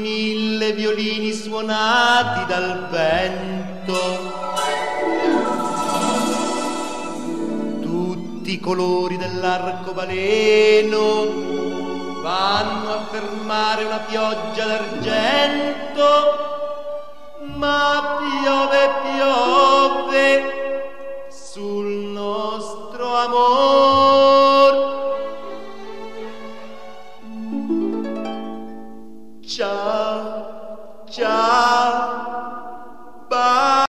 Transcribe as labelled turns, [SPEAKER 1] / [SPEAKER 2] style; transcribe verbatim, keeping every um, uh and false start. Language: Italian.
[SPEAKER 1] mille violini suonati dal vento. Tutti i colori dell'arcobaleno vanno a fermare una pioggia d'argento. Ma piove, piove sul nostro amore.